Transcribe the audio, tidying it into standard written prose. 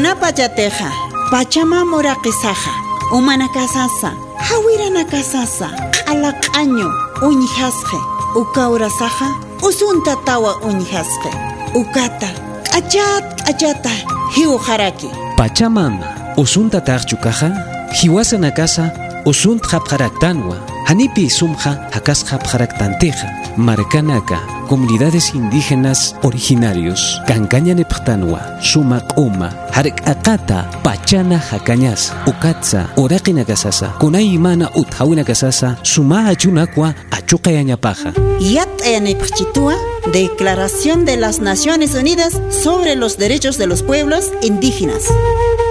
pachateja, pachamamura qisaja, umana kasasa, hawirana kasasa, alaqaño, uñijasje, ukaurasaja, usunta tawa uñijasje, ukata, achata, hiujaraki. Pachamama, usunta tarchukaja, hiwasana casa, usunt japjaraktanwa, hanipi sumja, hakas japjaraktanteja, marcanaka, comunidades indígenas originarios, Cancaña Neptanwa, Sumak Uma, Harekakata, Pachana Hakañas, Ukatsa, Orakina Casasa, Kunaimana Uthawina Casasa, Suma Achunakwa, Achukayañapaja. Yat Eyanepchitua, Declaración de las Naciones Unidas sobre los Derechos de los Pueblos Indígenas.